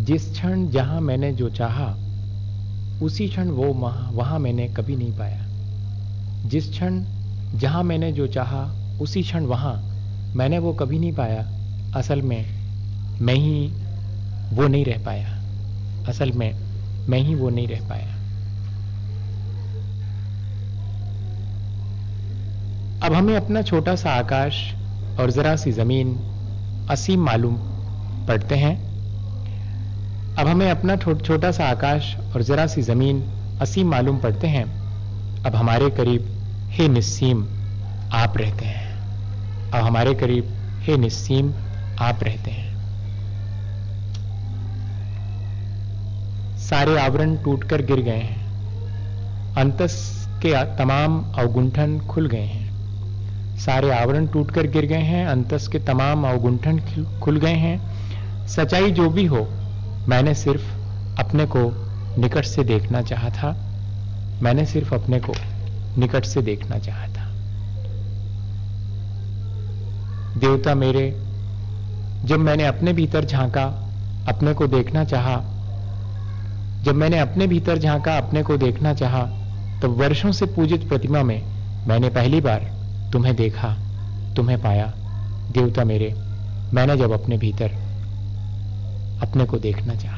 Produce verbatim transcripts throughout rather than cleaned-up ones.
जिस क्षण जहां मैंने जो चाहा उसी क्षण वो वहां मैंने कभी नहीं पाया। जिस क्षण जहां मैंने जो चाहा उसी क्षण वहां मैंने वो कभी नहीं पाया। असल में मैं ही वो नहीं रह पाया। असल में मैं ही वो नहीं रह पाया। अब हमें अपना छोटा सा आकाश और जरा सी जमीन असीम मालूम पड़ते हैं। अब हमें अपना छोटा सा आकाश और जरा सी जमीन असीम मालूम पड़ते हैं। अब हमारे करीब हे निस्सीम आप रहते हैं। अब हमारे करीब हे निस्सीम आप रहते हैं। सारे आवरण टूटकर गिर गए हैं। अंतस के तमाम अवगुंठन खुल गए हैं। सारे आवरण टूटकर गिर गए हैं। अंतस के तमाम अवगुंठन खुल गए हैं। सच्चाई जो भी हो, मैंने सिर्फ अपने को निकट से देखना चाहा था। मैंने सिर्फ अपने को निकट से देखना चाहा था। देवता मेरे, जब मैंने अपने भीतर झांका, अपने को देखना चाहा, जब मैंने अपने भीतर झांका, अपने को देखना चाहा, तब वर्षों से पूजित प्रतिमा में मैंने पहली बार तुम्हें देखा, तुम्हें पाया। देवता मेरे, मैंने जब अपने भीतर अपने को देखना चाहा।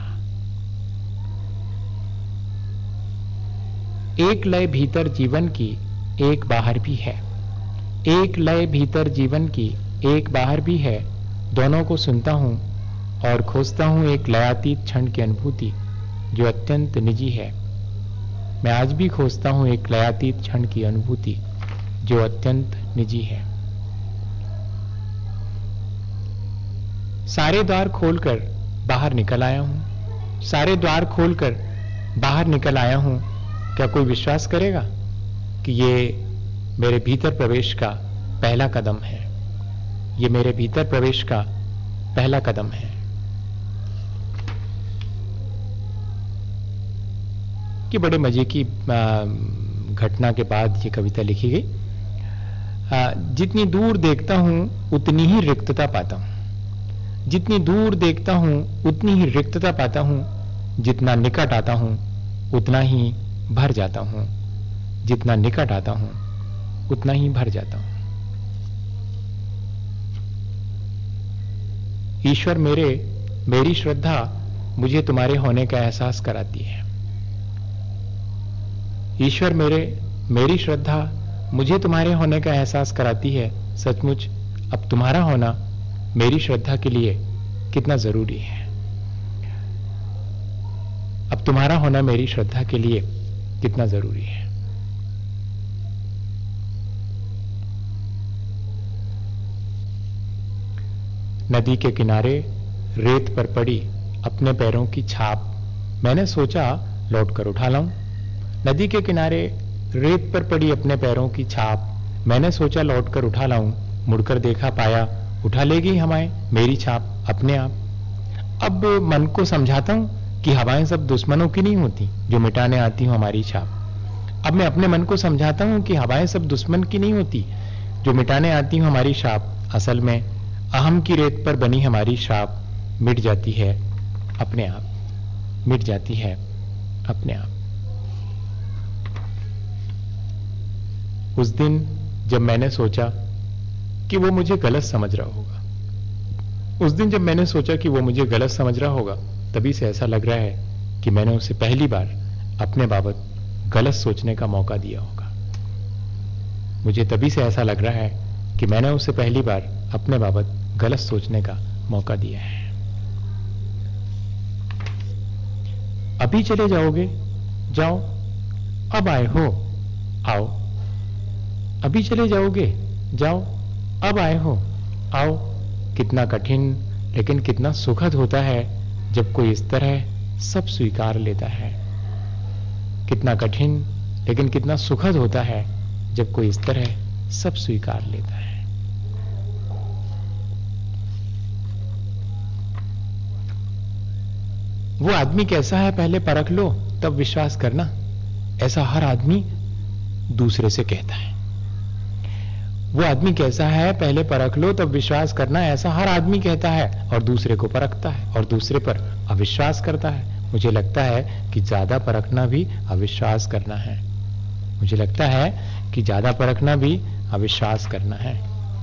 एक लय भीतर जीवन की, एक बाहर भी है। एक लय भीतर जीवन की, एक बाहर भी है। दोनों को सुनता हूं और खोजता हूं एक लयातीत क्षण की अनुभूति जो अत्यंत निजी है। मैं आज भी खोजता हूं एक लयातीत क्षण की अनुभूति जो अत्यंत निजी है। सारे द्वार खोलकर बाहर निकल आया हूं। सारे द्वार खोलकर बाहर निकल आया हूं। क्या कोई विश्वास करेगा कि ये मेरे भीतर प्रवेश का पहला कदम है? ये मेरे भीतर प्रवेश का पहला कदम है। कि बड़े मजे की घटना के बाद ये कविता लिखी गई। जितनी दूर देखता हूं उतनी ही रिक्तता पाता हूं। जितनी दूर देखता हूं उतनी ही रिक्तता पाता हूं। जितना निकट आता हूं उतना ही भर जाता हूं। जितना निकट आता हूं उतना ही भर जाता हूं। ईश्वर मेरे, मेरी श्रद्धा मुझे तुम्हारे होने का एहसास कराती है। ईश्वर मेरे, मेरी श्रद्धा मुझे तुम्हारे होने का एहसास कराती है। सचमुच अब तुम्हारा होना मेरी श्रद्धा के लिए कितना जरूरी है। अब तुम्हारा होना मेरी श्रद्धा के लिए कितना जरूरी है। नदी के किनारे रेत पर पड़ी अपने पैरों की छाप मैंने सोचा लौट कर उठा लाऊं। नदी के किनारे रेत पर पड़ी अपने पैरों की छाप मैंने सोचा लौट कर उठा लाऊं। मुड़कर देखा पाया उठा लेगी हवाएं मेरी छाप अपने आप। अब मन को समझाता हूं कि हवाएं सब दुश्मनों की नहीं होती जो मिटाने आती हूं हमारी छाप। अब मैं अपने मन को समझाता हूं कि हवाएं सब दुश्मन की नहीं होती जो मिटाने आती हूं हमारी छाप। असल में अहम की रेत पर बनी हमारी छाप मिट जाती है अपने आप, मिट जाती है अपने आप। उस दिन जब मैंने सोचा कि वो मुझे गलत समझ रहा होगा, उस दिन जब मैंने सोचा कि वो मुझे गलत समझ रहा होगा, तभी से ऐसा लग रहा है कि मैंने उसे पहली बार अपने बाबत गलत सोचने का मौका दिया होगा। मुझे तभी से ऐसा लग रहा है कि मैंने उसे पहली बार अपने बाबत गलत सोचने का मौका दिया है। अभी चले जाओगे? जाओ। अब आए हो? आओ। अभी चले जाओगे? जाओ। अब आए हो? आओ। कितना कठिन लेकिन कितना सुखद होता है जब कोई इस तरह सब स्वीकार लेता है। कितना कठिन लेकिन कितना सुखद होता है जब कोई इस तरह सब स्वीकार लेता है। वो आदमी कैसा है पहले परख लो, तब विश्वास करना। ऐसा हर आदमी दूसरे से कहता है। वो आदमी कैसा है पहले परख लो तब विश्वास करना, ऐसा हर आदमी कहता है और दूसरे को परखता है और दूसरे पर अविश्वास करता है। मुझे लगता है कि ज्यादा परखना भी अविश्वास करना है। मुझे लगता है कि ज्यादा परखना भी अविश्वास करना है।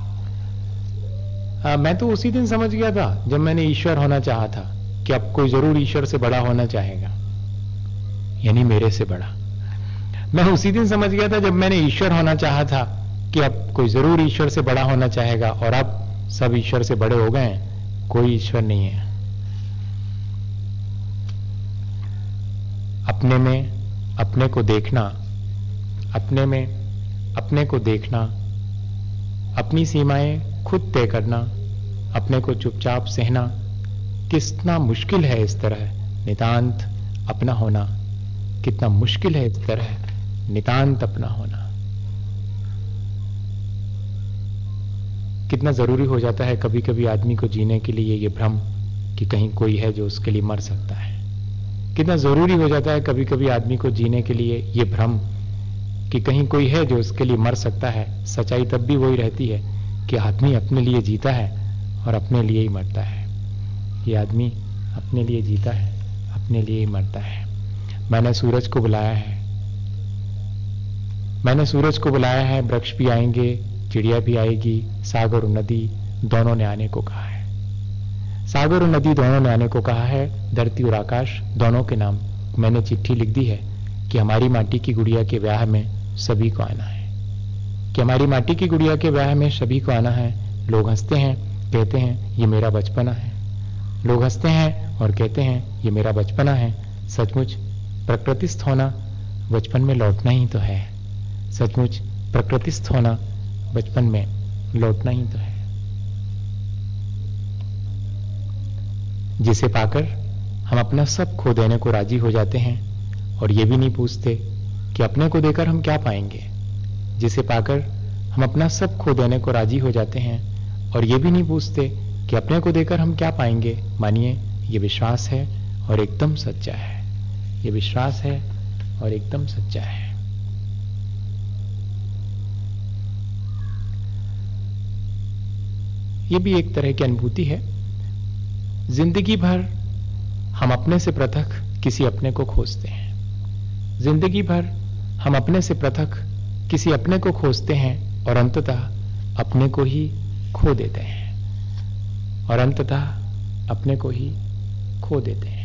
आ, मैं तो उसी दिन समझ गया था जब मैंने ईश्वर होना चाहा था कि अब कोई जरूर ईश्वर से बड़ा होना चाहेगा, यानी मेरे से बड़ा। मैं उसी दिन समझ गया था जब मैंने ईश्वर होना चाहा था कि अब कोई जरूर ईश्वर से बड़ा होना चाहेगा, और अब सब ईश्वर से बड़े हो गए हैं, कोई ईश्वर नहीं है। अपने में अपने को देखना, अपने में अपने को देखना, अपनी सीमाएं खुद तय करना, अपने को चुपचाप सहना, कितना मुश्किल है इस तरह नितांत अपना होना। कितना मुश्किल है इस तरह नितांत अपना होना। कितना जरूरी हो जाता है कभी कभी आदमी को जीने के लिए ये भ्रम कि कहीं कोई है जो उसके लिए मर सकता है। कितना जरूरी हो जाता है कभी कभी आदमी को जीने के लिए ये भ्रम कि कहीं कोई है जो उसके लिए मर सकता है। सच्चाई तब भी वही रहती है कि आदमी अपने लिए जीता है और अपने लिए ही मरता है। ये आदमी अपने लिए जीता है, अपने लिए ही मरता है। मैंने सूरज को बुलाया है, मैंने सूरज को बुलाया है, वृक्ष भी आएंगे, चिड़िया भी आएगी, सागर और नदी दोनों ने आने को कहा है। सागर और नदी दोनों ने आने को कहा है, धरती और आकाश दोनों के नाम मैंने चिट्ठी लिख दी है कि हमारी माटी की गुड़िया के ब्याह में सभी को आना है, कि हमारी माटी की गुड़िया के ब्याह में सभी को आना है। लोग हंसते हैं, कहते हैं ये मेरा बचपना है। लोग हंसते हैं और कहते हैं ये मेरा बचपना है। सचमुच प्रकृतिस्थ होना बचपन में लौटना ही तो है। सचमुच प्रकृतिस्थ होना बचपन में लौटना ही तो है। जिसे पाकर हम अपना सब खो देने को राजी हो जाते हैं और ये भी नहीं पूछते कि अपने को देकर हम क्या पाएंगे। जिसे पाकर हम अपना सब खो देने को राजी हो जाते हैं और ये भी नहीं पूछते कि अपने को देकर हम क्या पाएंगे। मानिए ये विश्वास है और एकदम सच्चा है। ये विश्वास है और एकदम सच्चा है। ये भी एक तरह की अनुभूति है। जिंदगी भर हम अपने से पृथक किसी अपने को खोजते हैं। जिंदगी भर हम अपने से पृथक किसी अपने को खोजते हैं और अंततः अपने को ही खो देते हैं। और अंततः अपने को ही खो देते हैं।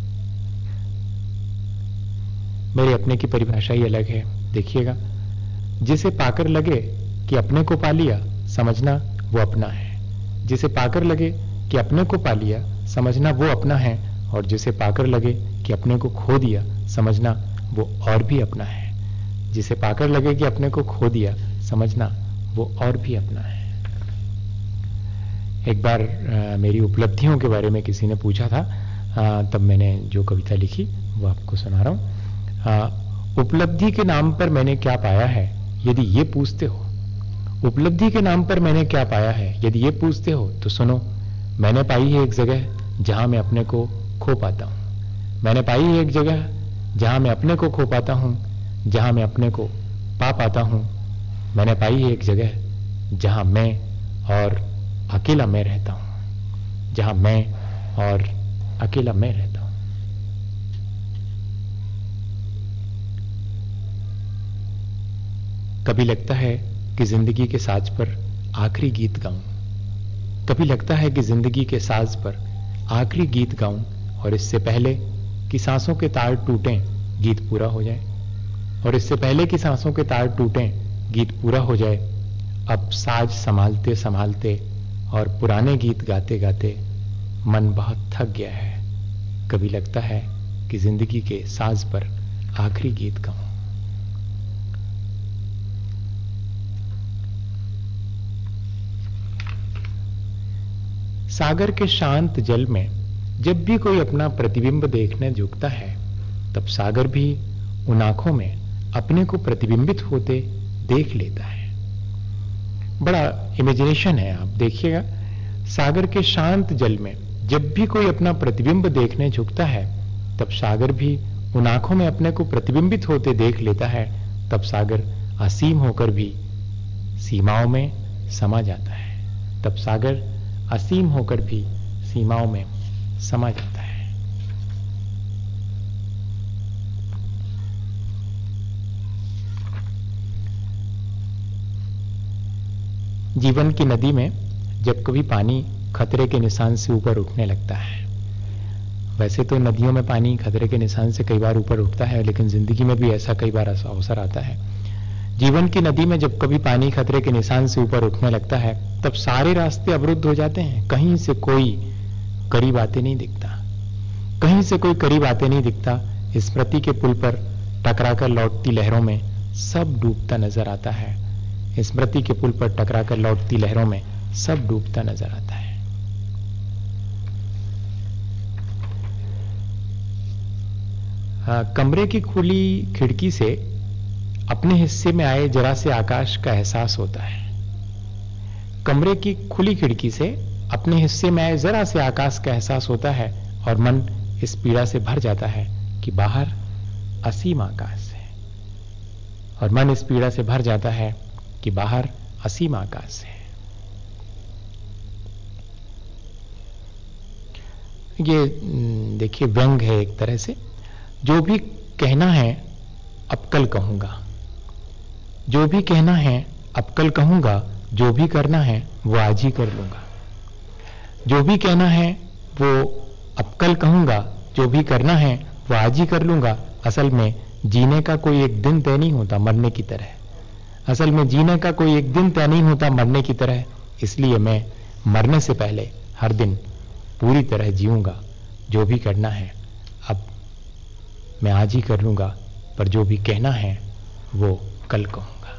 मेरे अपने की परिभाषा ही अलग है। देखिएगा, जिसे पाकर लगे कि अपने को पा लिया, समझना वो अपना है। जिसे पाकर लगे कि अपने को पा लिया, समझना वो अपना है। और जिसे पाकर लगे कि अपने को खो दिया, समझना वो और भी अपना है। जिसे पाकर लगे कि अपने को खो दिया, समझना वो और भी अपना है। एक बार आ, मेरी उपलब्धियों के बारे में किसी ने पूछा था, आ, तब मैंने जो कविता लिखी वो आपको सुना रहा हूं। उपलब्धि के नाम पर मैंने क्या पाया है, यदि ये पूछते हो। उपलब्धि के नाम पर मैंने क्या पाया है, यदि ये पूछते हो तो सुनो। मैंने पाई है एक जगह जहां मैं अपने को खो पाता हूं। मैंने पाई है एक जगह जहां मैं अपने को खो पाता हूं, जहां मैं अपने को पा पाता हूं। मैंने पाई है एक जगह जहां मैं और अकेला मैं रहता हूं, जहां मैं और अकेला मैं रहता हूं। कभी लगता है कि जिंदगी के साज पर आखिरी गीत गाऊं। कभी लगता है कि जिंदगी के साज पर आखिरी गीत गाऊं, और इससे पहले कि सांसों के तार टूटें गीत पूरा हो जाए। और इससे पहले कि सांसों के तार टूटें गीत पूरा हो जाए। अब साज संभालते संभालते और पुराने गीत गाते गाते मन बहुत थक गया है। कभी लगता है कि जिंदगी के साज पर आखिरी गीत गाऊं। सागर के शांत जल में जब भी कोई अपना प्रतिबिंब देखने झुकता है, तब सागर भी उन आंखों में अपने को प्रतिबिंबित होते देख लेता है। बड़ा इमेजिनेशन है, आप देखिएगा। सागर के शांत जल में जब भी कोई अपना प्रतिबिंब देखने झुकता है, तब सागर भी उन आंखों में अपने को प्रतिबिंबित होते देख लेता है। तब सागर असीम होकर भी सीमाओं में समा जाता है, तब सागर असीम होकर भी सीमाओं में समा जाता है। जीवन की नदी में जब कभी पानी खतरे के निशान से ऊपर उठने लगता है, वैसे तो नदियों में पानी खतरे के निशान से कई बार ऊपर उठता है, लेकिन जिंदगी में भी ऐसा कई बार अवसर आता है। जीवन की नदी में जब कभी पानी खतरे के निशान से ऊपर उठने लगता है, तब सारे रास्ते अवरुद्ध हो जाते हैं। कहीं से कोई करीब आते नहीं दिखता, कहीं से कोई करीब आते नहीं दिखता। स्मृति के पुल पर टकराकर लौटती लहरों में सब डूबता नजर आता है। स्मृति के पुल पर टकराकर लौटती लहरों में सब डूबता नजर आता है। आ, कमरे की खुली खिड़की से अपने हिस्से में आए जरा से आकाश का एहसास होता है। कमरे की खुली खिड़की से अपने हिस्से में आए जरा से आकाश का एहसास होता है और मन इस पीड़ा से भर जाता है कि बाहर असीम आकाश है। और मन इस पीड़ा से भर जाता है कि बाहर असीम आकाश है। ये देखिए व्यंग है एक तरह से। जो भी कहना है अब कल कहूंगा, जो भी कहना है अब कल कहूंगा, जो भी करना है वो आज ही कर लूंगा। जो भी कहना है वो अब कल कहूंगा, जो भी करना है वो आज ही कर लूंगा। असल में जीने का कोई एक दिन तय नहीं होता मरने की तरह। असल में जीने का कोई एक दिन तय नहीं होता मरने की तरह। इसलिए मैं मरने से पहले हर दिन पूरी तरह जीऊंगा। जो भी करना है अब मैं आज ही कर लूंगा, पर जो भी कहना है वो कल कहूंगा।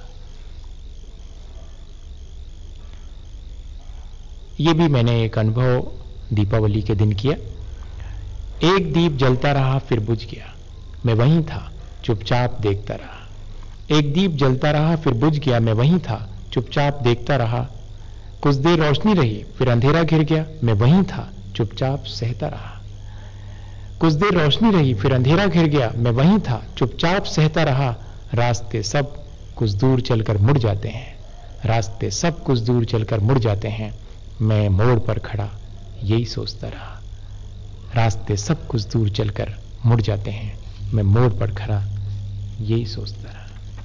ये भी मैंने एक अनुभव दीपावली के दिन किया। एक दीप जलता रहा फिर बुझ गया, मैं वहीं था चुपचाप देखता रहा। एक दीप जलता रहा फिर बुझ गया, मैं वहीं था चुपचाप देखता रहा। कुछ देर रोशनी रही फिर अंधेरा घिर गया, मैं वहीं था चुपचाप सहता रहा। कुछ देर रोशनी रही फिर अंधेरा घिर गया, मैं वहीं था चुपचाप सहता रहा। रास्ते सब कुछ दूर चलकर मुड़ जाते हैं, रास्ते सब कुछ दूर चलकर मुड़ जाते हैं। मैं मोड़ पर खड़ा यही सोचता रहा। रास्ते सब कुछ दूर चलकर मुड़ जाते हैं, मैं मोड़ पर खड़ा यही सोचता रहा।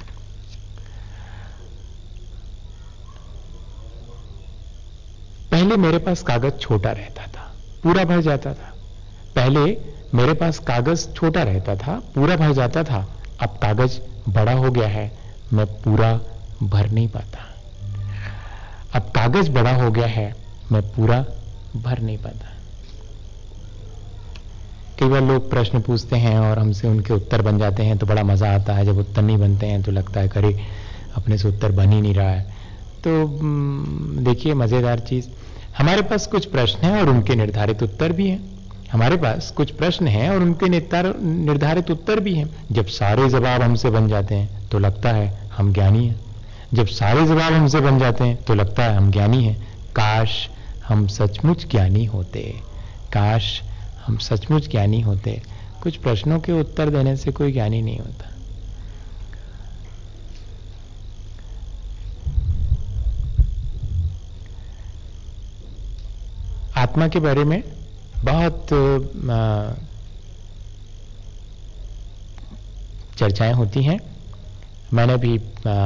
पहले मेरे पास कागज छोटा रहता था, पूरा भर जाता था। पहले मेरे पास कागज छोटा रहता था, पूरा भर जाता था। अब कागज बड़ा हो गया है, मैं पूरा भर नहीं पाता। अब कागज बड़ा हो गया है, मैं पूरा भर नहीं पाता। कई बार लोग प्रश्न पूछते हैं और हमसे उनके उत्तर बन जाते हैं तो बड़ा मजा आता है। जब उत्तर नहीं बनते हैं तो लगता है अरे अपने से उत्तर बन ही नहीं रहा है। तो देखिए मजेदार चीज, हमारे पास कुछ प्रश्न हैं और उनके निर्धारित उत्तर भी हैं। हमारे पास कुछ प्रश्न हैं और उनके निर्धारित उत्तर भी हैं। जब सारे जवाब हमसे बन जाते हैं तो लगता है हम ज्ञानी हैं। जब सारे जवाब हमसे बन जाते हैं तो लगता है हम ज्ञानी हैं। काश हम सचमुच ज्ञानी होते, काश हम सचमुच ज्ञानी होते। कुछ प्रश्नों के उत्तर देने से कोई ज्ञानी नहीं होता। आत्मा के बारे में बहुत चर्चाएं होती हैं। मैंने भी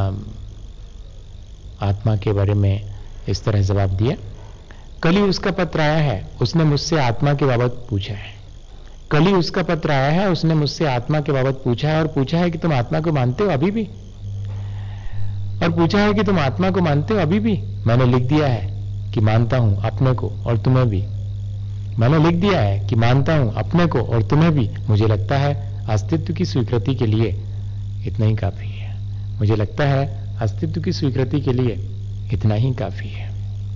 आत्मा के बारे में इस तरह जवाब दिया। कल ही उसका पत्र आया है, उसने मुझसे आत्मा के बाबत पूछा है। कल ही उसका पत्र आया है, उसने मुझसे आत्मा के बाबत पूछा है और पूछा है कि तुम आत्मा को मानते हो अभी भी, और पूछा है कि तुम आत्मा को मानते हो अभी भी। मैंने लिख दिया है कि मानता हूं अपने को और तुम्हें भी। मैंने लिख दिया है कि मानता हूं अपने को और तुम्हें भी। मुझे लगता है अस्तित्व की स्वीकृति के लिए इतना ही काफी है। मुझे लगता है अस्तित्व की स्वीकृति के लिए इतना ही काफी है।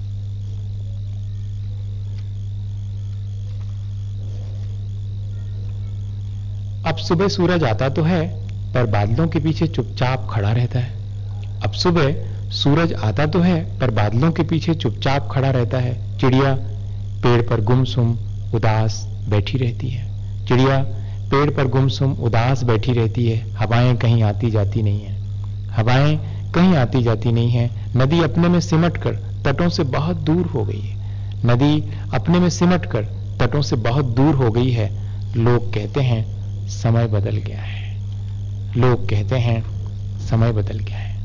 अब सुबह सूरज आता तो है पर बादलों के पीछे चुपचाप खड़ा रहता है। अब सुबह सूरज आता तो है पर बादलों के पीछे चुपचाप खड़ा रहता है। चिड़िया पेड़ पर गुमसुम उदास बैठी रहती है। चिड़िया पेड़ पर गुमसुम उदास बैठी रहती है। हवाएं कहीं आती जाती नहीं है, हवाएं कहीं आती जाती नहीं है। नदी अपने में सिमटकर तटों से बहुत दूर हो गई है। नदी अपने में सिमटकर तटों से बहुत दूर हो गई है। लोग कहते हैं समय बदल गया है। लोग कहते हैं समय बदल गया है।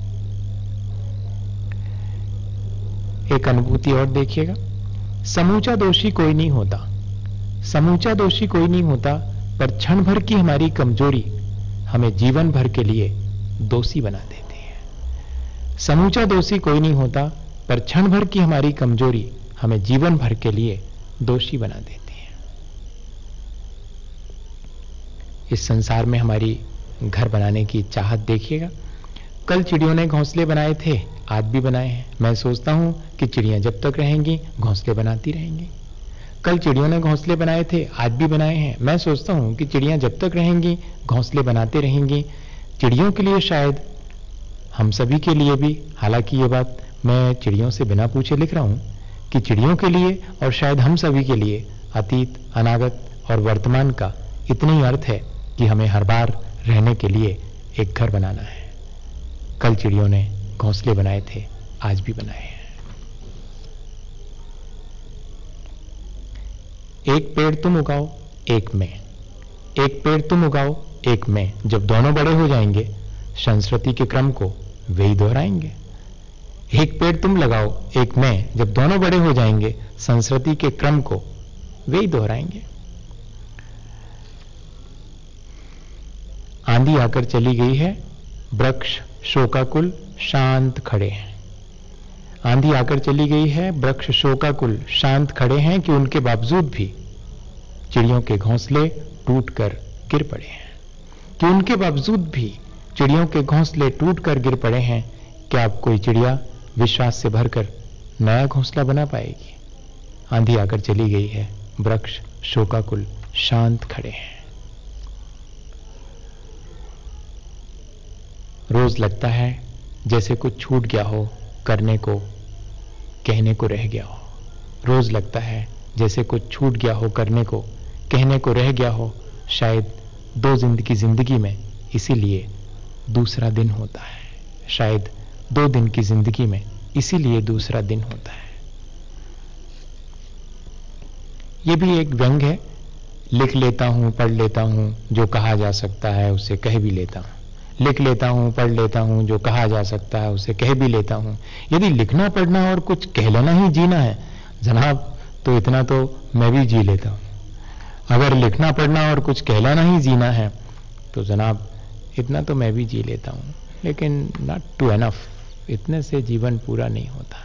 एक अनुभूति और देखिएगा। समूचा दोषी कोई नहीं होता, समूचा दोषी कोई नहीं होता, पर क्षण भर की हमारी कमजोरी हमें जीवन भर के लिए दोषी बना देती है। समूचा दोषी कोई नहीं होता, पर क्षण भर की हमारी कमजोरी हमें जीवन भर के लिए दोषी बना देती है। इस संसार में हमारी घर बनाने की चाहत देखिएगा। कल चिड़ियों ने घोंसले बनाए थे, आज भी बनाए हैं। मैं सोचता हूं कि चिड़ियां जब तक रहेंगी घोंसले बनाती रहेंगी। कल चिड़ियों ने घोंसले बनाए थे, आज भी बनाए हैं। मैं सोचता हूं कि चिड़ियां जब तक रहेंगी घोंसले बनाते रहेंगी। चिड़ियों के लिए शायद, हम सभी के लिए भी, हालांकि ये बात मैं चिड़ियों से बिना पूछे लिख रहा हूं कि चिड़ियों के लिए और शायद हम सभी के लिए अतीत, अनागत और वर्तमान का इतना ही अर्थ है कि हमें हर बार रहने के लिए एक घर बनाना है। कल चिड़ियों ने घोंसले बनाए थे, आज भी बनाए हैं। एक पेड़ तुम उगाओ, एक मैं। एक पेड़ तुम उगाओ, एक मैं। जब दोनों बड़े हो जाएंगे संस्कृति के क्रम को वे ही दोहराएंगे। एक पेड़ तुम लगाओ, एक मैं। जब दोनों बड़े हो जाएंगे संस्कृति के क्रम को वे ही दोहराएंगे। आंधी आकर चली गई है, वृक्ष शोकाकुल शांत खड़े हैं। आंधी आकर चली गई है, वृक्ष शोकाकुल शांत खड़े हैं कि उनके बावजूद भी चिड़ियों के घोंसले टूटकर गिर पड़े हैं। कि उनके बावजूद भी चिड़ियों के घोंसले टूटकर गिर पड़े हैं। क्या अब कोई चिड़िया विश्वास से भरकर नया घोंसला बना पाएगी? आंधी आकर चली गई है, वृक्ष शोकाकुल शांत खड़े हैं। रोज लगता है जैसे कुछ छूट गया हो, करने को, कहने को रह गया हो। रोज लगता है जैसे कुछ छूट गया हो, करने को, कहने को रह गया हो। शायद दो जिंदगी जिंदगी में इसीलिए दूसरा दिन होता है। शायद दो दिन की जिंदगी में इसीलिए दूसरा दिन होता है। ये भी एक व्यंग है। लिख लेता हूं, पढ़ लेता हूं, जो कहा जा सकता है उसे कह भी लेता हूं। लिख लेता हूं, पढ़ लेता हूं, जो कहा जा सकता है उसे कह भी लेता हूं। यदि लिखना, पढ़ना और कुछ कह लेना ही जीना है जनाब, तो इतना तो मैं भी जी लेता हूं। अगर लिखना, पढ़ना और कुछ कह लेना ही जीना है तो जनाब इतना तो मैं भी जी लेता हूं। लेकिन नॉट टू एनफ, इतने से जीवन पूरा नहीं होता।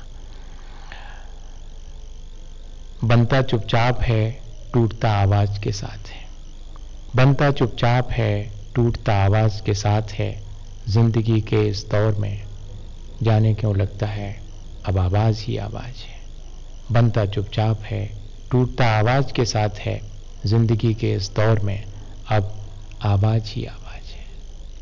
बनता चुपचाप है, टूटता आवाज के साथ है। बनता चुपचाप है, टूटता आवाज के साथ है। जिंदगी के इस दौर में जाने क्यों लगता है अब आवाज ही आवाज है। बनता चुपचाप है, टूटता आवाज के साथ है। जिंदगी के इस दौर में अब आवाज ही आवाज है।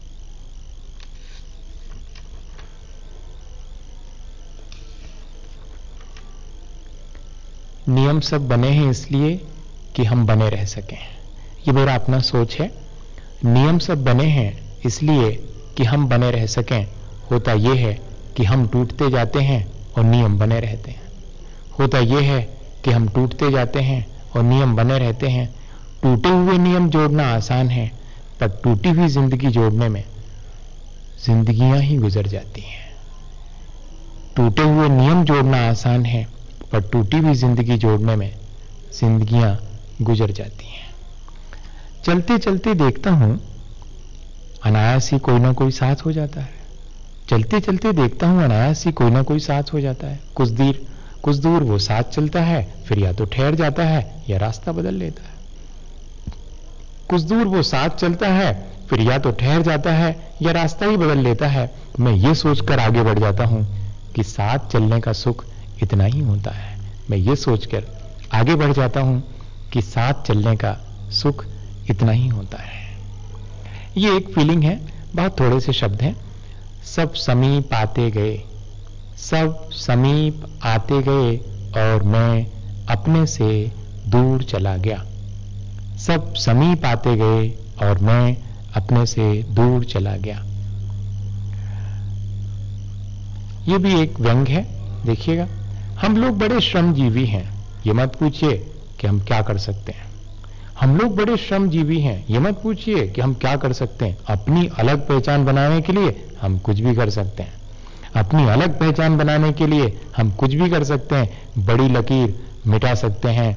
नियम सब बने हैं इसलिए कि हम बने रह सकें। ये मेरा अपना सोच है। नियम सब बने हैं इसलिए कि हम बने रह सकें। होता यह है कि हम टूटते जाते हैं और नियम बने रहते हैं। होता यह है कि हम टूटते जाते हैं और नियम बने रहते हैं। टूटे हुए नियम जोड़ना आसान है, पर टूटी हुई जिंदगी जोड़ने में जिंदगियां ही गुजर जाती हैं। टूटे हुए नियम जोड़ना आसान है, पर टूटी हुई जिंदगी जोड़ने में जिंदगियां गुजर जाती हैं। चलते चलते देखता हूं अनायास ही कोई ना कोई साथ हो जाता है। चलते चलते देखता हूं अनायास ही कोई ना कोई साथ हो जाता है। कुछ देर कुछ दूर वो साथ चलता है, फिर या तो ठहर जाता है या रास्ता बदल लेता है। कुछ दूर वो साथ चलता है, फिर या तो ठहर जाता है या रास्ता ही बदल लेता है। मैं ये सोचकर आगे बढ़ जाता हूं कि साथ चलने का सुख इतना ही होता है। मैं ये सोचकर आगे बढ़ जाता हूं कि साथ चलने का सुख इतना ही होता है। ये एक फीलिंग है, बहुत थोड़े से शब्द हैं। सब समीप आते गए, सब समीप आते गए और मैं अपने से दूर चला गया। सब समीप आते गए और मैं अपने से दूर चला गया। ये भी एक व्यंग है, देखिएगा। हम लोग बड़े श्रमजीवी हैं, ये मत पूछिए कि हम क्या कर सकते हैं। हम लोग बड़े श्रमजीवी हैं, ये मत पूछिए कि हम क्या कर सकते हैं। अपनी अलग पहचान बनाने के लिए हम कुछ भी कर सकते हैं। अपनी अलग पहचान बनाने के लिए हम कुछ भी कर सकते हैं। बड़ी लकीर मिटा सकते हैं,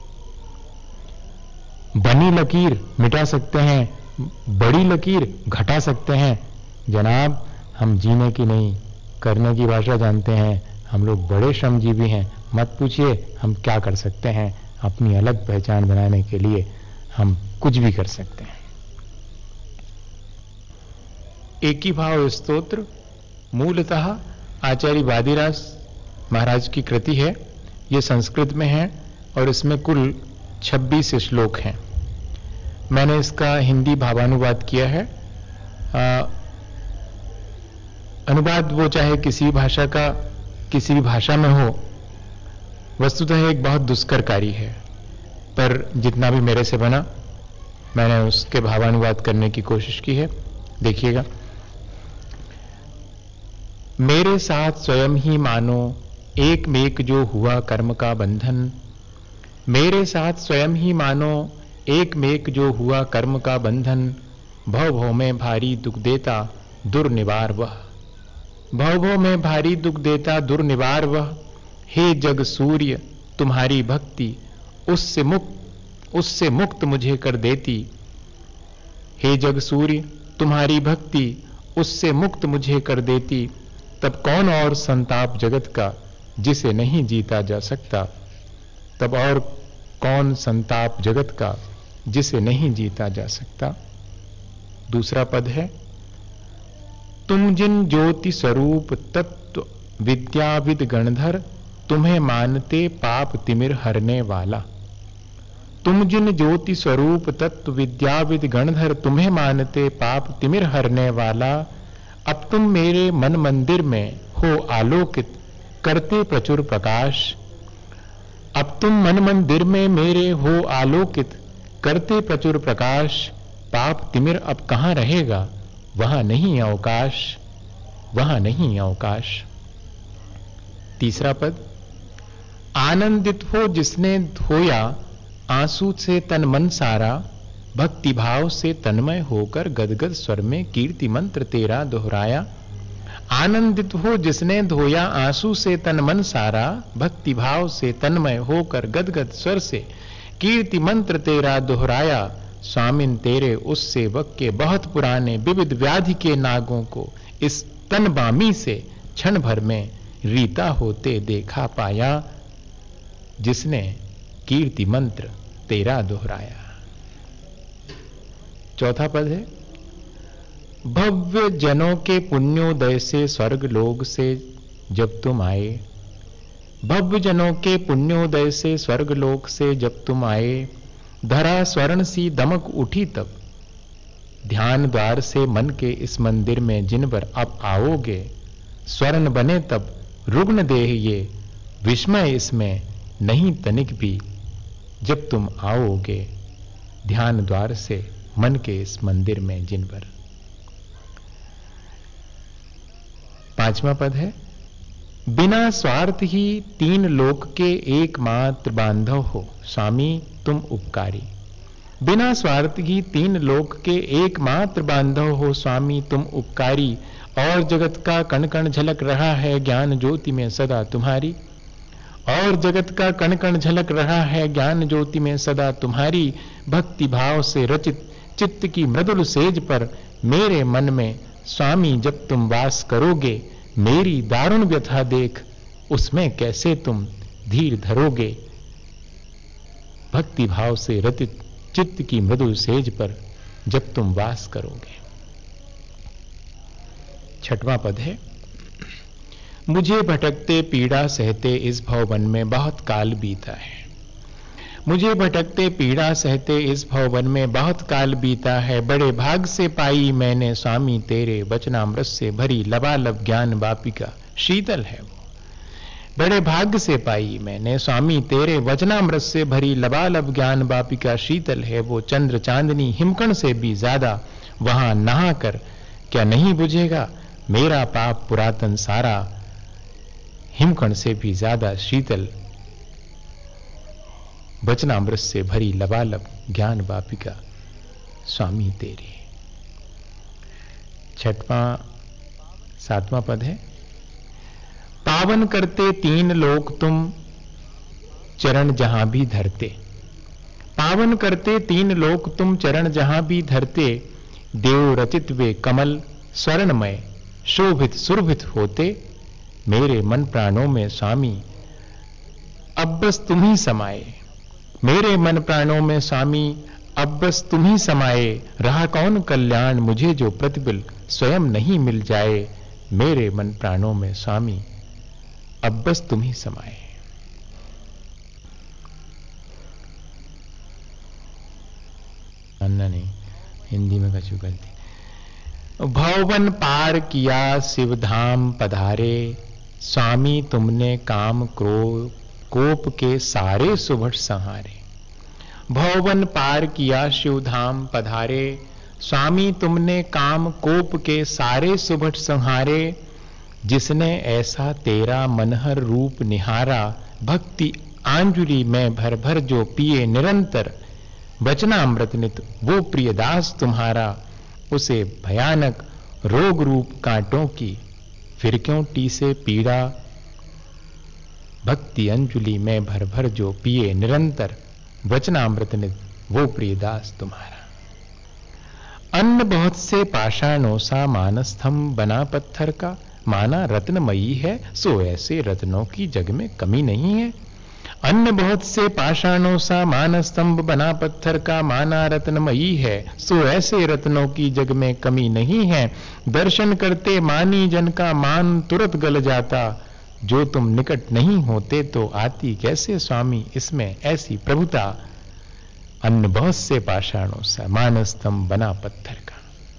बनी लकीर मिटा सकते हैं, बड़ी लकीर घटा सकते हैं। जनाब, हम जीने की नहीं, करने की भाषा जानते हैं। हम लोग बड़े श्रमजीवी हैं, मत पूछिए हम क्या कर सकते हैं। अपनी अलग पहचान बनाने के लिए हम कुछ भी कर सकते हैं। एकी भाव स्तोत्र मूलतः आचार्य वादिराज महाराज की कृति है। यह संस्कृत में है और इसमें कुल छब्बीस श्लोक हैं। मैंने इसका हिंदी भावानुवाद किया है। आ, अनुवाद वो चाहे किसी भाषा का किसी भी भाषा में हो, वस्तुतः एक बहुत दुष्कर कार्य है, पर जितना भी मेरे से बना मैंने उसके भावानुवाद करने की कोशिश की है। देखिएगा। मेरे साथ स्वयं ही मानो एक मेक जो हुआ कर्म का बंधन। मेरे साथ स्वयं ही मानो एक मेक जो हुआ कर्म का बंधन। भव भव में भारी दुख देता दुर्निवार वह। भव भव में भारी दुख देता दुर्निवार वह। हे जग सूर्य तुम्हारी भक्ति उससे मुक्त उससे मुक्त मुझे कर देती। हे जग सूर्य तुम्हारी भक्ति उससे मुक्त मुझे कर देती। तब कौन और संताप जगत का जिसे नहीं जीता जा सकता। तब और कौन संताप जगत का जिसे नहीं जीता जा सकता। दूसरा पद है, तुम जिन ज्योति स्वरूप तत्व विद्याविद गणधर तुम्हें मानते पाप तिमिर हरने वाला। तुम जिन ज्योति स्वरूप तत्व विद्याविद गणधर तुम्हें मानते पाप तिमिर हरने वाला। अब तुम मेरे मन मंदिर में हो आलोकित करते प्रचुर प्रकाश। अब तुम मन मंदिर में मेरे हो आलोकित करते प्रचुर प्रकाश। पाप तिमिर अब कहां रहेगा, वहां नहीं अवकाश, वहां नहीं अवकाश। तीसरा पद, आनंदित हो जिसने धोया आंसू से तन मन सारा। भक्ति भाव से तन्मय होकर गदगद स्वर में कीर्ति मंत्र तेरा दोहराया। आनंदित हो जिसने धोया आंसू से तन मन सारा। भक्ति भाव से तन्मय होकर गदगद स्वर से कीर्ति मंत्र तेरा दोहराया। स्वामिन तेरे उस सेवक के बहुत पुराने विविध व्याधि के नागों को इस तन बामी से क्षण भर में रीता होते देखा पाया, जिसने कीर्ति मंत्र तेरा दोहराया। चौथा पद है, भव्य जनों के पुण्योदय से स्वर्ग लोक से जब तुम आए। भव्य जनों के पुण्योदय से स्वर्ग लोक से जब तुम आए। धरा स्वर्ण सी दमक उठी तब ध्यान द्वार से मन के इस मंदिर में जिन पर अब आओगे। स्वर्ण बने तब रुग्ण देह ये विस्मय इसमें नहीं तनिक भी जब तुम आओगे। ध्यान द्वार से मन के इस मंदिर में जिन पर। पांचवा पद है, बिना स्वार्थ ही तीन लोक के एकमात्र बांधव हो स्वामी तुम उपकारी। बिना स्वार्थ ही तीन लोक के एकमात्र बांधव हो स्वामी तुम उपकारी। और जगत का कण कण झलक रहा है ज्ञान ज्योति में सदा तुम्हारी। और जगत का कण कण झलक रहा है ज्ञान ज्योति में सदा तुम्हारी। भक्ति भाव से रचित चित्त की मृदुल सेज पर मेरे मन में स्वामी जब तुम वास करोगे। मेरी दारुण व्यथा देख उसमें कैसे तुम धीर धरोगे। भक्ति भाव से रचित चित्त की मृदुल सेज पर जब तुम वास करोगे। छठवां पद है, मुझे भटकते पीड़ा सहते इस भवन में बहुत काल बीता है। मुझे भटकते पीड़ा सहते इस भवन में बहुत काल बीता है। बड़े भाग से पाई मैंने स्वामी तेरे वचनामृत से भरी लबालब ज्ञान वापिका शीतल है वो। बड़े भाग्य से पाई मैंने स्वामी तेरे वचनामृत से भरी लबालब ज्ञान वापिका शीतल है वो। चंद्र चांदनी हिमकण से भी ज्यादा वहां नहा कर क्या नहीं बुझेगा मेरा पाप पुरातन सारा। हिमकण से भी ज्यादा शीतल वचनामृत से भरी लबालब ज्ञान वापिका स्वामी तेरी। छठवां सातवां पद है, पावन करते तीन लोक तुम चरण जहां भी धरते। पावन करते तीन लोक तुम चरण जहां भी धरते। देव रचित वे कमल स्वर्णमय शोभित सुरभित होते। मेरे मन प्राणों में स्वामी अब बस तुम ही समाये। मेरे मन प्राणों में स्वामी अब बस तुम ही समाये। रहा कौन कल्याण मुझे जो प्रतिबिल स्वयं नहीं मिल जाए। मेरे मन प्राणों में स्वामी अब बस तुम ही समाये। अन्ना नहीं, हिंदी में कछु गलती। भवन पार किया शिवधाम पधारे। स्वामी तुमने काम क्रोध कोप के सारे सुभट संहारे। भवन पार किया शिवधाम पधारे। स्वामी तुमने काम कोप के सारे सुभट संहारे। जिसने ऐसा तेरा मनहर रूप निहारा। भक्ति आंजुली में भर भर जो पिए निरंतर। वचनामृत नित वो प्रियदास तुम्हारा। उसे भयानक रोग रूप कांटों की फिर क्यों टीसे पीड़ा। भक्ति अंजुलि में भर भर जो पिए निरंतर। वचनामृत नित वो प्रियदास तुम्हारा। अन्न बहुत से पाषाणों सा मानस्तंभ बना पत्थर का। माना रत्नमयी है सो ऐसे रत्नों की जग में कमी नहीं है। अन्न बहुत से पाषाणों सा मानस्तंभ बना पत्थर का। माना रत्नमयी है सो ऐसे रत्नों की जग में कमी नहीं है। दर्शन करते मानी जन का मान तुरंत गल जाता। जो तुम निकट नहीं होते तो आती कैसे स्वामी इसमें ऐसी प्रभुता। अन्न बहुत से पाषाणों सा मानस्तंभ बना पत्थर का।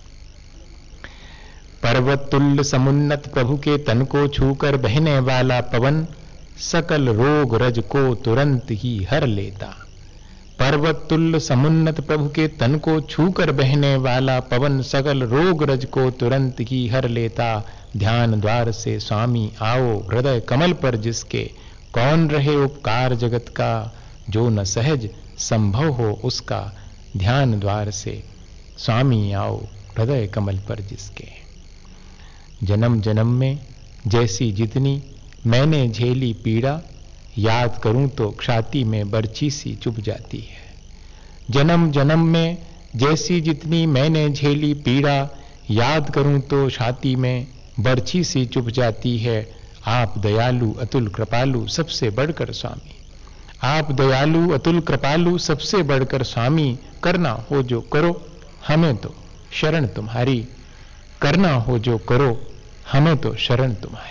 पर्वत तुल्य समुन्नत प्रभु के तन को छूकर बहने वाला पवन। सकल रोग रज को तुरंत ही हर लेता। पर्वत तुल्य समुन्नत प्रभु के तन को छूकर बहने वाला पवन। सकल रोग रज को तुरंत ही हर लेता। ध्यान द्वार से स्वामी आओ हृदय कमल पर जिसके। कौन रहे उपकार जगत का जो न सहज संभव हो उसका। ध्यान द्वार से स्वामी आओ हृदय कमल पर जिसके। जन्म जन्म में जैसी जितनी मैंने झेली पीड़ा। याद करूं तो छाती में बर्छी सी चुभ जाती है। जन्म जन्म में जैसी जितनी मैंने झेली पीड़ा। याद करूं तो छाती में बर्छी सी चुभ जाती है। आप दयालु अतुल कृपालु सबसे बढ़कर स्वामी। आप दयालु अतुल कृपालु सबसे बढ़कर स्वामी। करना हो जो करो हमें तो शरण तुम्हारी। करना हो जो करो हमें तो शरण तुम्हारी।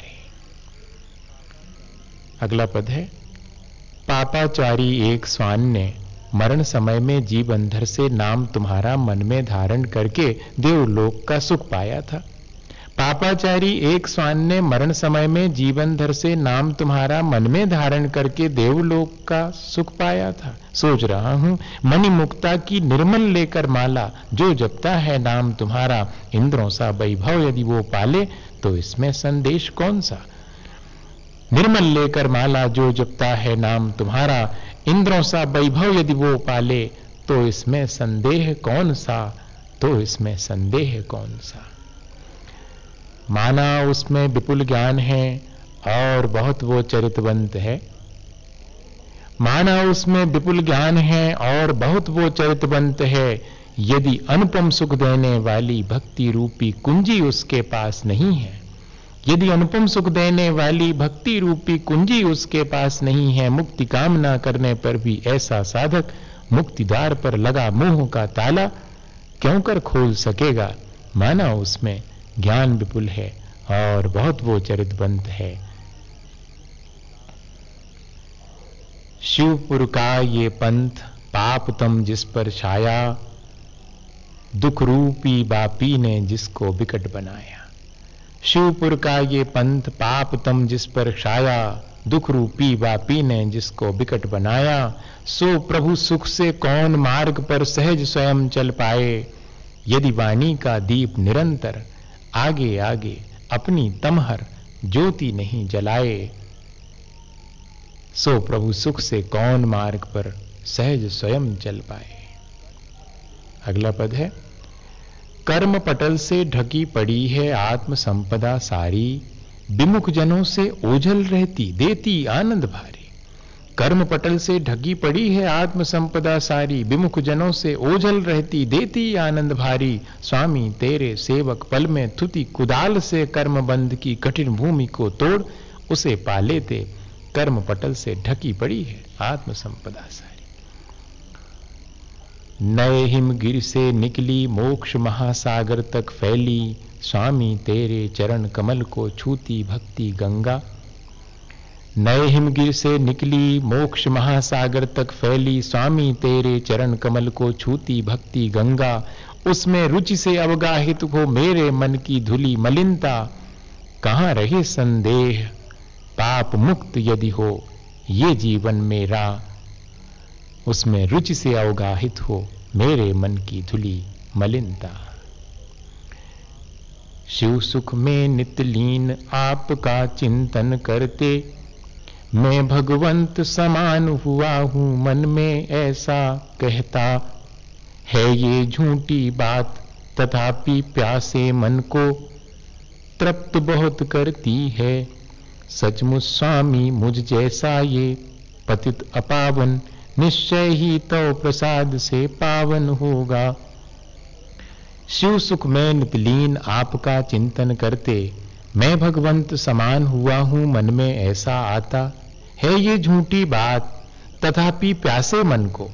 अगला पद है, पापाचारी एक स्वान ने मरण समय में जीवंधर से नाम तुम्हारा मन में धारण करके देवलोक का सुख पाया था। पापाचारी एक स्वान ने मरण समय में जीवनधर से नाम तुम्हारा मन में धारण करके देवलोक का सुख पाया था। सोच रहा हूं मणि मुक्ता की निर्मल लेकर माला। जो जपता है नाम तुम्हारा इंद्रों सा वैभव यदि वो पाले तो इसमें संदेश कौन सा। निर्मल लेकर माला जो जपता है नाम तुम्हारा। इंद्रों सा वैभव यदि वो पाले तो इसमें संदेह कौन सा। तो इसमें संदेह कौन सा। माना उसमें विपुल ज्ञान है और बहुत वो चरितवंत है। माना उसमें विपुल ज्ञान है और बहुत वो चरितवंत है। यदि अनुपम सुख देने वाली भक्ति रूपी कुंजी उसके पास नहीं है। यदि अनुपम सुख देने वाली भक्ति रूपी कुंजी उसके पास नहीं है। मुक्ति कामना करने पर भी ऐसा साधक मुक्ति द्वार पर लगा मोह का ताला क्यों कर खोल सकेगा। माना उसमें ज्ञान विपुल है और बहुत वो चरितवंत है। शिवपुर का ये पंथ पाप तम जिस पर छाया। दुख रूपी बापी ने जिसको विकट बनाया। शिवपुर का ये पंथ पाप तम जिस पर छाया। दुख रूपी बापी ने जिसको विकट बनाया। सो प्रभु सुख से कौन मार्ग पर सहज स्वयं चल पाए। यदि वाणी का दीप निरंतर आगे आगे अपनी तमहर ज्योति नहीं जलाए। सो प्रभु सुख से कौन मार्ग पर सहज स्वयं चल पाए। अगला पद है, कर्म पटल से ढकी पड़ी है आत्म संपदा सारी, विमुख जनों से ओझल रहती देती आनंद भारी। कर्म पटल से ढकी पड़ी है आत्म संपदा सारी, विमुख जनों से ओझल रहती देती आनंद भारी। स्वामी तेरे सेवक पल में थुति कुदाल से कर्म बंध की कठिन भूमि को तोड़ उसे पा लेते। कर्म पटल से ढकी पड़ी है आत्म संपदा सारी। नए हिमगिर से निकली मोक्ष महासागर तक फैली, स्वामी तेरे चरण कमल को छूती भक्ति गंगा। नए हिमगिर से निकली मोक्ष महासागर तक फैली, स्वामी तेरे चरण कमल को छूती भक्ति गंगा। उसमें रुचि से अवगाहित हो मेरे मन की धुली मलिनता, कहां रहे संदेह पाप मुक्त यदि हो ये जीवन मेरा। उसमें रुचि से अवगाहित हो मेरे मन की धुली मलिनता। शिव सुख में नितलीन आपका चिंतन करते, मैं भगवंत समान हुआ हूं मन में ऐसा कहता है ये झूठी बात, तथापि प्यासे मन को तृप्त बहुत करती है। सचमुच स्वामी मुझ जैसा ये पतित अपावन, निश्चय ही तो प्रसाद से पावन होगा। शिव सुख में नितलीन आपका चिंतन करते, मैं भगवंत समान हुआ हूं मन में ऐसा आता है ये झूठी बात, तथापि प्यासे मन को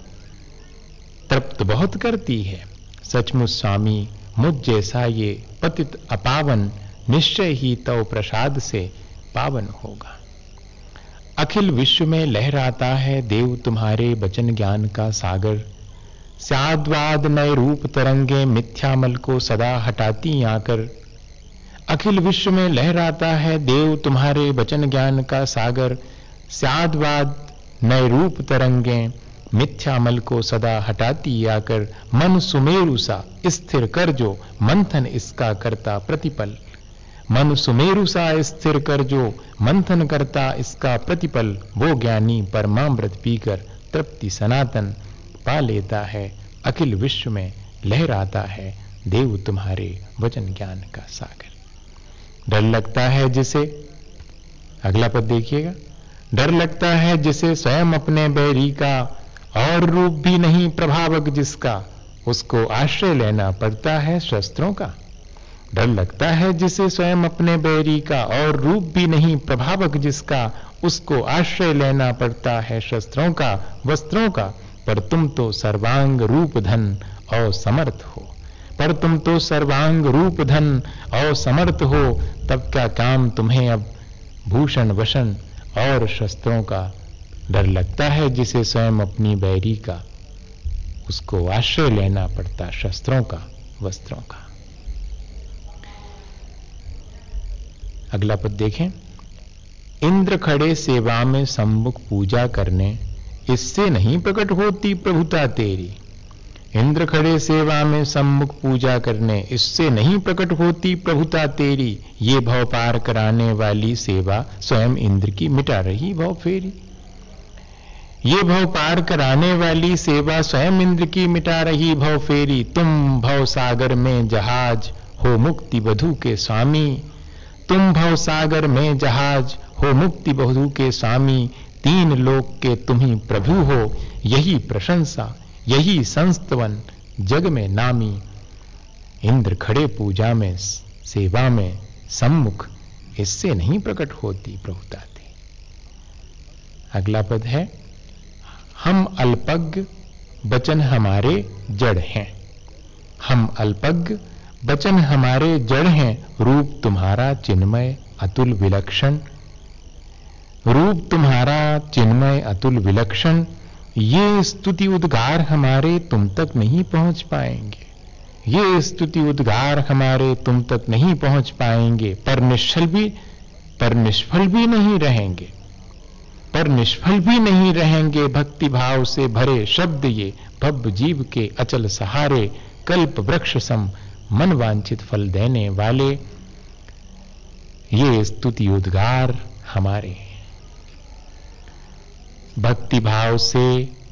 तृप्त बहुत करती है। सचमुच स्वामी मुझ जैसा ये पतित अपावन, निश्चय ही तो प्रसाद से पावन होगा। अखिल विश्व में लहराता है देव तुम्हारे वचन ज्ञान का सागर, स्याद्वाद नए रूप तरंगे मिथ्यामल को सदा हटाती आकर। अखिल विश्व में लहराता है देव तुम्हारे वचन ज्ञान का सागर, स्याद्वाद नए रूप तरंगे मिथ्यामल को सदा हटाती आकर। मन सुमेरु सा स्थिर कर जो मंथन इसका करता प्रतिपल, मन सुमेरु सा स्थिर कर जो मंथन करता इसका प्रतिपल। वो ज्ञानी परमामृत पीकर तृप्ति सनातन पा लेता है। अखिल विश्व में लहराता है देव तुम्हारे वचन ज्ञान का सागर। डर लगता है जिसे, अगला पद देखिएगा, डर लगता है जिसे स्वयं अपने बैरी का, और रूप भी नहीं प्रभावक जिसका, उसको आश्रय लेना पड़ता है शस्त्रों का। डर लगता है जिसे स्वयं अपने बैरी का, और रूप भी नहीं प्रभावक जिसका, उसको आश्रय लेना पड़ता है शस्त्रों का वस्त्रों का। पर तुम तो सर्वांग रूप धन और समर्थ हो, पर तुम तो सर्वांग रूप धन और समर्थ हो, तब क्या काम तुम्हें अब भूषण वसन और शस्त्रों का। डर लगता है जिसे स्वयं अपनी बैरी का, उसको आश्रय लेना पड़ता शस्त्रों का वस्त्रों का। अगला पद देखें, इंद्र खड़े सेवा में सम्मुख पूजा करने, इससे नहीं प्रकट होती प्रभुता तेरी। इंद्र खड़े सेवा में सम्मुख पूजा करने, इससे नहीं प्रकट होती प्रभुता तेरी। ये भव पार कराने वाली सेवा स्वयं इंद्र की मिटा रही भव फेरी। ये भव पार कराने वाली सेवा स्वयं इंद्र की मिटा रही भव फेरी। तुम भव सागर में जहाज हो मुक्ति बधू के स्वामी, तुम भव सागर में जहाज हो मुक्ति बधू के स्वामी। तीन लोक के तुम ही प्रभु हो, यही प्रशंसा यही संस्तवन जग में नामी। इंद्र खड़े पूजा में सेवा में सम्मुख, इससे नहीं प्रकट होती प्रभुता तेरी। अगला पद है, हम अल्पज्ञ वचन हमारे जड़ हैं। हम अल्पज्ञ वचन हमारे जड़ हैं, रूप तुम्हारा चिन्मय अतुल विलक्षण। रूप तुम्हारा चिन्मय अतुल विलक्षण, ये स्तुति उद्गार हमारे तुम तक नहीं पहुंच पाएंगे। ये स्तुति उद्गार हमारे तुम तक नहीं पहुंच पाएंगे। पर निष्फल भी पर निष्फल भी नहीं रहेंगे पर निष्फल भी नहीं रहेंगे भक्ति भाव से भरे शब्द ये भव्य जीव के अचल सहारे। कल्प वृक्ष सम मन वांछित फल देने वाले, ये स्तुति उद्गार हमारे। भक्ति भाव से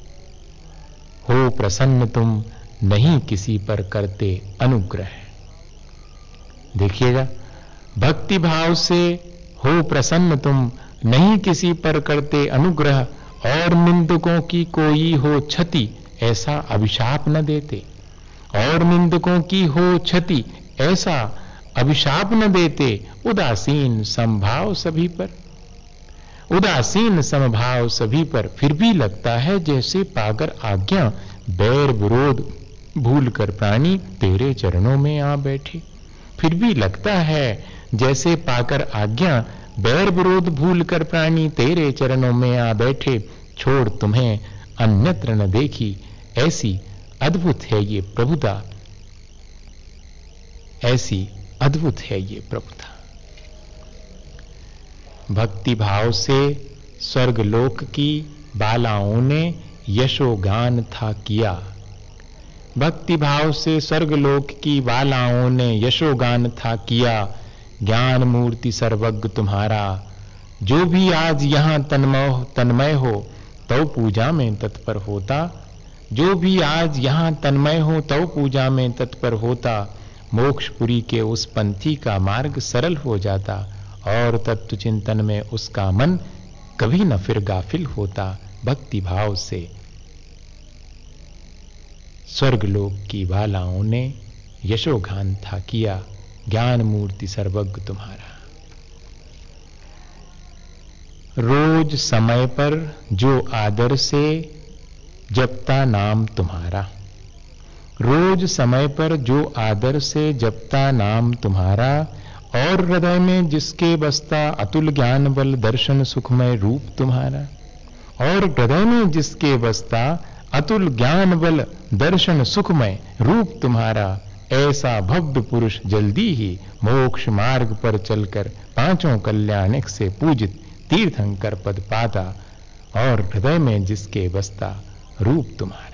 हो प्रसन्न तुम, नहीं किसी पर करते अनुग्रह। देखिएगा, भक्ति भाव से हो प्रसन्न तुम, नहीं किसी पर करते अनुग्रह, और निंदकों की कोई हो क्षति, ऐसा अभिशाप न देते। और निंदकों की हो क्षति, ऐसा अभिशाप न देते। उदासीन समभाव सभी पर, उदासीन समभाव सभी पर। फिर भी लगता है जैसे पाकर आज्ञा, बैर विरोध भूल कर प्राणी तेरे चरणों में आ बैठे। फिर भी लगता है जैसे पाकर आज्ञा, बैर विरोध भूल कर प्राणी तेरे चरणों में आ बैठे। छोड़ तुम्हें अन्यत्र न देखी, ऐसी अद्भुत है ये प्रभुता, ऐसी अद्भुत है ये प्रभुता। भक्ति भाव से स्वर्गलोक की बालाओं ने यशोगान था किया। भक्ति भाव से स्वर्गलोक की बालाओं ने यशोगान था किया। ज्ञान मूर्ति सर्वज्ञ तुम्हारा, जो भी आज यहां तन्मय तन्मय हो, तो पूजा में तत्पर होता। जो भी आज यहां तन्मय हो, तो पूजा में तत्पर होता। मोक्षपुरी के उस पंथी का मार्ग सरल हो जाता, और तत्व चिंतन में उसका मन कभी न फिर गाफिल होता। भक्ति भाव से स्वर्गलोक की बालाओं ने यशोगान था किया। ज्ञान मूर्ति सर्वज्ञ तुम्हारा। रोज समय पर जो आदर से जपता नाम तुम्हारा, रोज समय पर जो आदर से जपता नाम तुम्हारा, और हृदय में जिसके बसता अतुल ज्ञान बल दर्शन सुखमय रूप तुम्हारा। और हृदय में जिसके बसता अतुल ज्ञान बल दर्शन सुखमय रूप तुम्हारा, ऐसा भव्य पुरुष जल्दी ही मोक्ष मार्ग पर चलकर पांचों कल्याणक से पूजित तीर्थंकर पद पाता। और हृदय में जिसके बसता रूप तुम्हारा।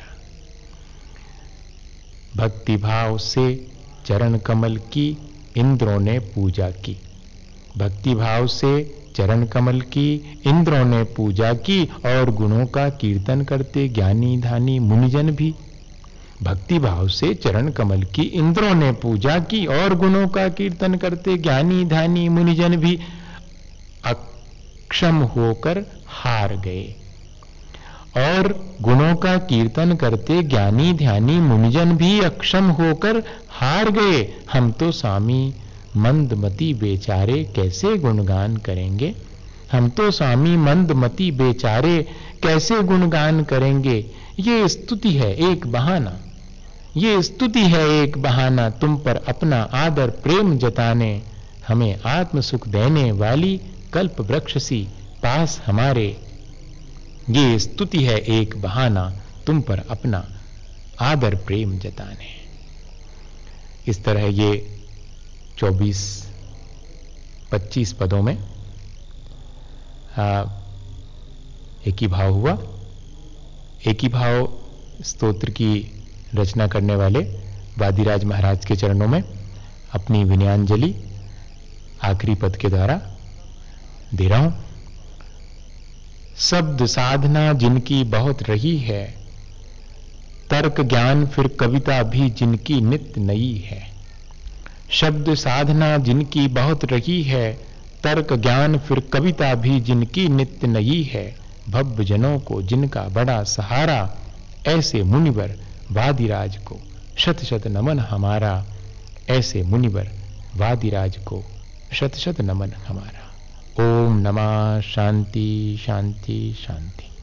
भक्ति भाव से चरण कमल की इंद्रों ने पूजा की। भक्ति भाव से चरण कमल की इंद्रों ने पूजा की, और गुणों का कीर्तन करते ज्ञानी धानी मुनिजन भी। भक्ति भाव से चरण कमल की इंद्रों ने पूजा की, और गुणों का कीर्तन करते ज्ञानी धानी मुनिजन भी अक्षम होकर हार गए। और गुणों का कीर्तन करते ज्ञानी ध्यानी मुनिजन भी अक्षम होकर हार गए। हम तो स्वामी मंदमती बेचारे कैसे गुणगान करेंगे। हम तो स्वामी मंदमती बेचारे कैसे गुणगान करेंगे। ये स्तुति है एक बहाना, ये स्तुति है एक बहाना, तुम पर अपना आदर प्रेम जताने। हमें आत्म सुख देने वाली कल्प वृक्ष सी पास हमारे। ये स्तुति है एक बहाना, तुम पर अपना आदर प्रेम जताने। इस तरह ये चौबीस पच्चीस पदों में आ, एक ही भाव हुआ। एक ही भाव स्तोत्र की रचना करने वाले वादिराज महाराज के चरणों में अपनी विनयांजलि आखिरी पद के द्वारा दे रहा हूं। शब्द साधना जिनकी बहुत रही है, तर्क ज्ञान फिर कविता भी जिनकी नित्य नई है। शब्द साधना जिनकी बहुत रही है, तर्क ज्ञान फिर कविता भी जिनकी नित्य नई है। भव्य जनों को जिनका बड़ा सहारा, ऐसे मुनिवर वादिराज को शत शत नमन हमारा। ऐसे मुनिवर वादिराज को शत शत नमन हमारा। ओम नमः शांति शांति शांति।